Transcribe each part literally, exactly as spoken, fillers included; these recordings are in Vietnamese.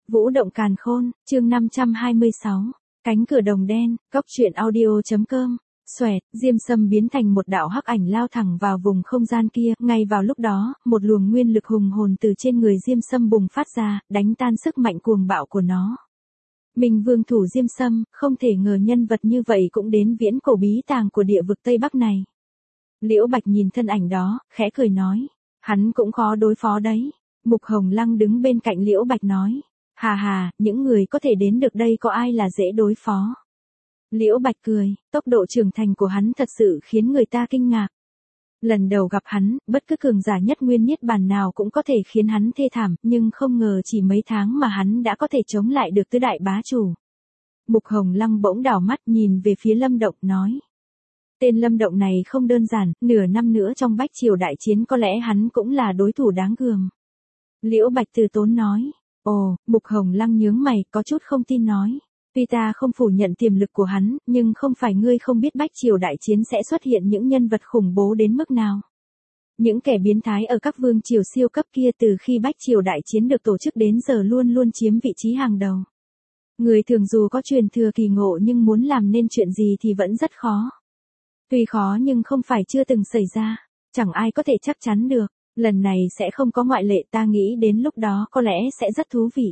Vũ động càn khôn, chương năm trăm hai mươi sáu. Cánh cửa đồng đen, cốc truyện audio.com. Xoẹt, Diêm Sâm biến thành một đạo hắc ảnh lao thẳng vào vùng không gian kia, ngay vào lúc đó, một luồng nguyên lực hùng hồn từ trên người Diêm Sâm bùng phát ra, đánh tan sức mạnh cuồng bạo của nó. Minh Vương thủ Diêm Sâm, không thể ngờ nhân vật như vậy cũng đến viễn cổ bí tàng của địa vực Tây Bắc này. Liễu Bạch nhìn thân ảnh đó, khẽ cười nói, hắn cũng khó đối phó đấy. Mục Hồng Lăng đứng bên cạnh Liễu Bạch nói, hà hà, những người có thể đến được đây có ai là dễ đối phó. Liễu Bạch cười, tốc độ trưởng thành của hắn thật sự khiến người ta kinh ngạc. Lần đầu gặp hắn, bất cứ cường giả nhất nguyên niết bàn nào cũng có thể khiến hắn thê thảm, nhưng không ngờ chỉ mấy tháng mà hắn đã có thể chống lại được tứ đại bá chủ. Mục Hồng Lăng bỗng đảo mắt nhìn về phía Lâm Động, nói. Tên Lâm Động này không đơn giản, nửa năm nữa trong Bách Triều đại chiến có lẽ hắn cũng là đối thủ đáng gờm. Liễu Bạch từ tốn nói. Ồ, Mục Hồng Lăng nhướng mày, có chút không tin nói. Tuy ta không phủ nhận tiềm lực của hắn, nhưng không phải ngươi không biết Bách Triều đại chiến sẽ xuất hiện những nhân vật khủng bố đến mức nào. Những kẻ biến thái ở các vương triều siêu cấp kia từ khi Bách Triều đại chiến được tổ chức đến giờ luôn luôn chiếm vị trí hàng đầu. Người thường dù có truyền thừa kỳ ngộ nhưng muốn làm nên chuyện gì thì vẫn rất khó. Tuy khó nhưng không phải chưa từng xảy ra, chẳng ai có thể chắc chắn được. Lần này sẽ không có ngoại lệ, ta nghĩ đến lúc đó có lẽ sẽ rất thú vị.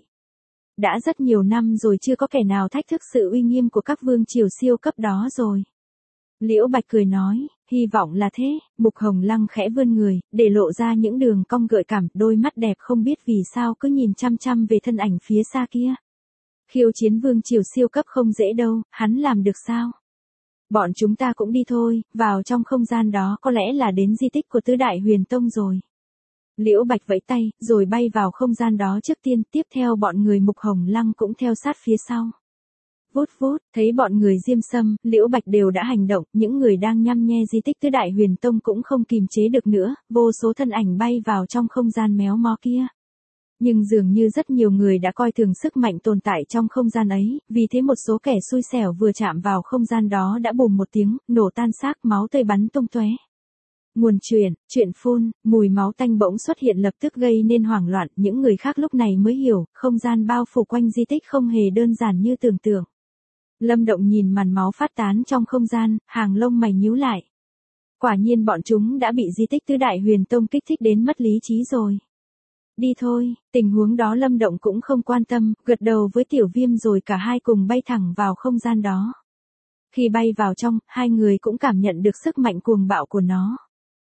Đã rất nhiều năm rồi chưa có kẻ nào thách thức sự uy nghiêm của các vương triều siêu cấp đó rồi. Liễu Bạch cười nói, hy vọng là thế. Mục Hồng Lăng khẽ vươn người, để lộ ra những đường cong gợi cảm, đôi mắt đẹp không biết vì sao cứ nhìn chăm chăm về thân ảnh phía xa kia. Khiêu chiến vương triều siêu cấp không dễ đâu, hắn làm được sao? Bọn chúng ta cũng đi thôi, vào trong không gian đó có lẽ là đến di tích của tứ đại huyền tông rồi. Liễu Bạch vẫy tay, rồi bay vào không gian đó trước tiên, tiếp theo bọn người Mục Hồng Lăng cũng theo sát phía sau. Vút vút, thấy bọn người Diêm Sâm, Liễu Bạch đều đã hành động, những người đang nhăm nhe di tích tứ đại huyền tông cũng không kìm chế được nữa, vô số thân ảnh bay vào trong không gian méo mó kia. Nhưng dường như rất nhiều người đã coi thường sức mạnh tồn tại trong không gian ấy, vì thế một số kẻ xui xẻo vừa chạm vào không gian đó đã bùm một tiếng, nổ tan xác, máu tươi bắn tung tóe. Nguồn truyền, chuyện phun, mùi máu tanh bỗng xuất hiện lập tức gây nên hoảng loạn, những người khác lúc này mới hiểu, không gian bao phủ quanh di tích không hề đơn giản như tưởng tượng. Lâm Động nhìn màn máu phát tán trong không gian, hàng lông mày nhíu lại. Quả nhiên bọn chúng đã bị di tích tứ đại huyền tông kích thích đến mất lý trí rồi. Đi thôi, tình huống đó Lâm Động cũng không quan tâm, gật đầu với Tiểu Viêm rồi cả hai cùng bay thẳng vào không gian đó. Khi bay vào trong, hai người cũng cảm nhận được sức mạnh cuồng bạo của nó.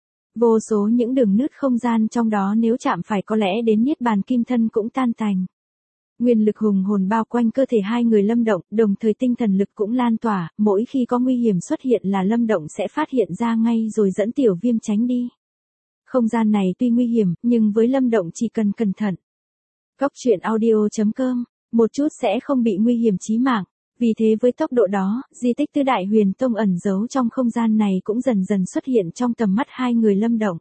Vô số những đường nứt không gian trong đó nếu chạm phải có lẽ đến niết bàn kim thân cũng tan tành. Nguyên lực hùng hồn bao quanh cơ thể hai người Lâm Động, đồng thời tinh thần lực cũng lan tỏa, mỗi khi có nguy hiểm xuất hiện là Lâm Động sẽ phát hiện ra ngay rồi dẫn Tiểu Viêm tránh đi. Không gian này tuy nguy hiểm, nhưng với Lâm Động chỉ cần cẩn thận. Cốc truyện audio.com, một chút sẽ không bị nguy hiểm chí mạng. Vì thế với tốc độ đó, di tích tứ đại huyền tông ẩn giấu trong không gian này cũng dần dần xuất hiện trong tầm mắt hai người Lâm Động.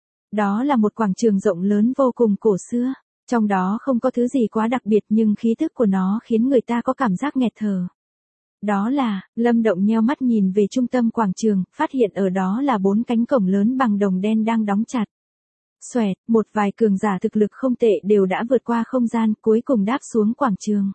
Đó là một quảng trường rộng lớn vô cùng cổ xưa, trong đó không có thứ gì quá đặc biệt nhưng khí thức của nó khiến người ta có cảm giác nghẹt thở. Đó là, Lâm Động nheo mắt nhìn về trung tâm quảng trường, phát hiện ở đó là bốn cánh cổng lớn bằng đồng đen đang đóng chặt. Xoẹt, một vài cường giả thực lực không tệ đều đã vượt qua không gian, cuối cùng đáp xuống quảng trường.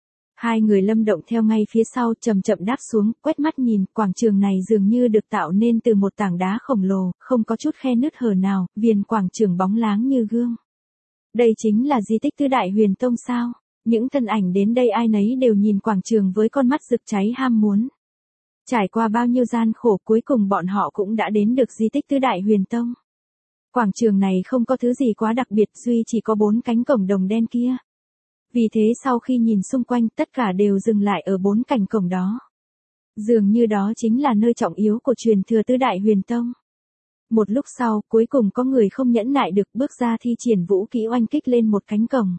Hai người Lâm Động theo ngay phía sau, chậm chậm đáp xuống, quét mắt nhìn, quảng trường này dường như được tạo nên từ một tảng đá khổng lồ, không có chút khe nứt hở nào, viền quảng trường bóng láng như gương. Đây chính là di tích tứ đại huyền tông sao? Những thân ảnh đến đây ai nấy đều nhìn quảng trường với con mắt rực cháy ham muốn. Trải qua bao nhiêu gian khổ cuối cùng bọn họ cũng đã đến được di tích tứ đại huyền tông. Quảng trường này không có thứ gì quá đặc biệt, duy chỉ có bốn cánh cổng đồng đen kia. Vì thế sau khi nhìn xung quanh tất cả đều dừng lại ở bốn cánh cổng đó. Dường như đó chính là nơi trọng yếu của truyền thừa tứ đại huyền tông. Một lúc sau, cuối cùng có người không nhẫn nại được bước ra thi triển vũ kỹ oanh kích lên một cánh cổng.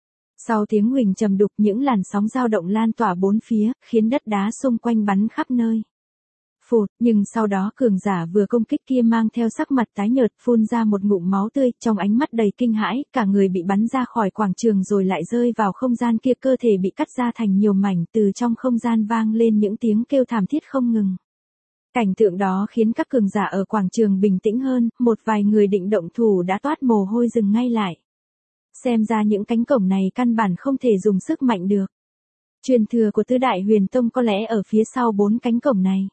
Sau tiếng huỳnh trầm đục những làn sóng dao động lan tỏa bốn phía, khiến đất đá xung quanh bắn khắp nơi. Phụt, nhưng sau đó cường giả vừa công kích kia mang theo sắc mặt tái nhợt phun ra một ngụm máu tươi, trong ánh mắt đầy kinh hãi, cả người bị bắn ra khỏi quảng trường rồi lại rơi vào không gian kia, cơ thể bị cắt ra thành nhiều mảnh, từ trong không gian vang lên những tiếng kêu thảm thiết không ngừng. Cảnh tượng đó khiến các cường giả ở quảng trường bình tĩnh hơn, một vài người định động thủ đã toát mồ hôi dừng ngay lại. Xem ra những cánh cổng này căn bản không thể dùng sức mạnh được. Truyền thừa của tứ đại huyền tông có lẽ ở phía sau bốn cánh cổng này.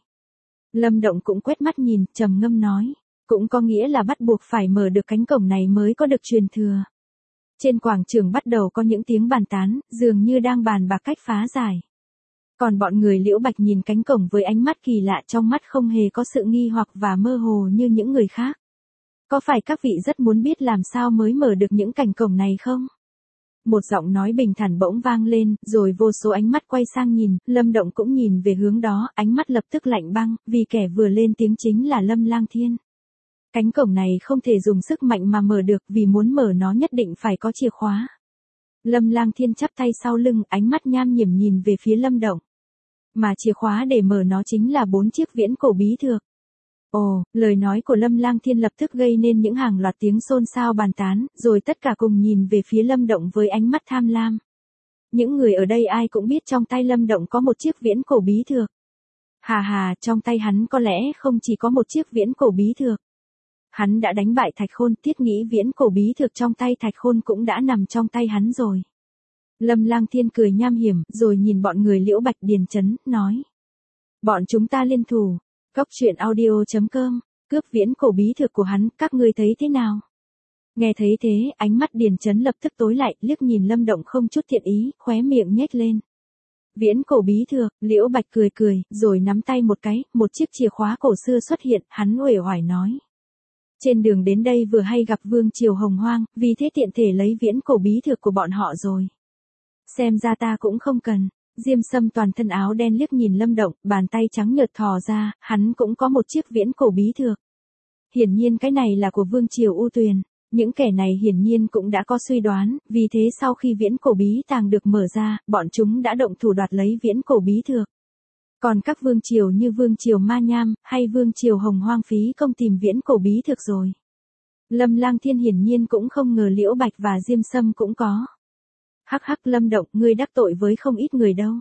Lâm Động cũng quét mắt nhìn, trầm ngâm nói. Cũng có nghĩa là bắt buộc phải mở được cánh cổng này mới có được truyền thừa. Trên quảng trường bắt đầu có những tiếng bàn tán, dường như đang bàn bạc cách phá giải. Còn bọn người Liễu Bạch nhìn cánh cổng với ánh mắt kỳ lạ, trong mắt không hề có sự nghi hoặc và mơ hồ như những người khác. Có phải các vị rất muốn biết làm sao mới mở được những cánh cổng này không? Một giọng nói bình thản bỗng vang lên, rồi vô số ánh mắt quay sang nhìn, Lâm Động cũng nhìn về hướng đó, ánh mắt lập tức lạnh băng, vì kẻ vừa lên tiếng chính là Lâm Lang Thiên. Cánh cổng này không thể dùng sức mạnh mà mở được, vì muốn mở nó nhất định phải có chìa khóa. Lâm Lang Thiên chắp tay sau lưng, ánh mắt nham hiểm nhìn về phía Lâm Động. Mà chìa khóa để mở nó chính là bốn chiếc viễn cổ bí thược. Ồ, lời nói của Lâm Lang Thiên lập tức gây nên những hàng loạt tiếng xôn xao bàn tán, rồi tất cả cùng nhìn về phía Lâm Động với ánh mắt tham lam. Những người ở đây ai cũng biết trong tay Lâm Động có một chiếc viễn cổ bí thược. Hà hà, trong tay hắn có lẽ không chỉ có một chiếc viễn cổ bí thược. Hắn đã đánh bại Thạch Khôn, thiết nghĩ viễn cổ bí thược trong tay Thạch Khôn cũng đã nằm trong tay hắn rồi. Lâm Lang Thiên cười nham hiểm, rồi nhìn bọn người Liễu Bạch Điền Chấn, nói. Bọn chúng ta liên thủ. Cốc truyện audio chấm com, cướp viễn cổ bí thược của hắn, các ngươi thấy thế nào? Nghe thấy thế, ánh mắt Điền Chấn lập tức tối lại, liếc nhìn Lâm Động không chút thiện ý, khóe miệng nhếch lên. Viễn cổ bí thược, Liễu Bạch cười cười, rồi nắm tay một cái, một chiếc chìa khóa cổ xưa xuất hiện, hắn uể oải nói. Trên đường đến đây vừa hay gặp Vương Triều Hồng Hoang, vì thế tiện thể lấy viễn cổ bí thược của bọn họ rồi. Xem ra ta cũng không cần. Diêm Sâm toàn thân áo đen liếc nhìn Lâm Động, bàn tay trắng nhợt thò ra, hắn cũng có một chiếc viễn cổ bí thược. Hiển nhiên cái này là của Vương Triều U Tuyền. Những kẻ này hiển nhiên cũng đã có suy đoán, vì thế sau khi viễn cổ bí tàng được mở ra, bọn chúng đã động thủ đoạt lấy viễn cổ bí thược. Còn các vương triều như Vương Triều Ma Nham, hay Vương Triều Hồng Hoang phí công tìm viễn cổ bí thược rồi. Lâm Lang Thiên hiển nhiên cũng không ngờ Liễu Bạch và Diêm Sâm cũng có. Hắc hắc, Lâm Động, ngươi đắc tội với không ít người đâu.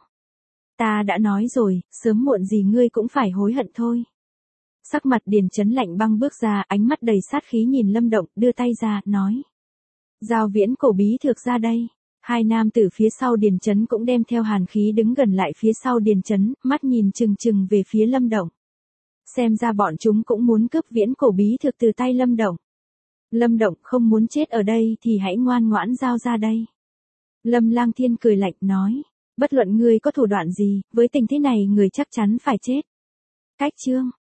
Ta đã nói rồi, sớm muộn gì ngươi cũng phải hối hận thôi. Sắc mặt Điền Chấn lạnh băng bước ra, ánh mắt đầy sát khí nhìn Lâm Động, đưa tay ra, nói. Giao viễn cổ bí thược ra đây. Hai nam tử phía sau Điền Chấn cũng đem theo hàn khí đứng gần lại phía sau Điền Chấn, mắt nhìn chừng chừng về phía Lâm Động. Xem ra bọn chúng cũng muốn cướp viễn cổ bí thược từ tay Lâm Động. Lâm Động, không muốn chết ở đây thì hãy ngoan ngoãn giao ra đây. Lâm Lang Thiên cười lạnh nói, bất luận ngươi có thủ đoạn gì, với tình thế này người chắc chắn phải chết. Cách chương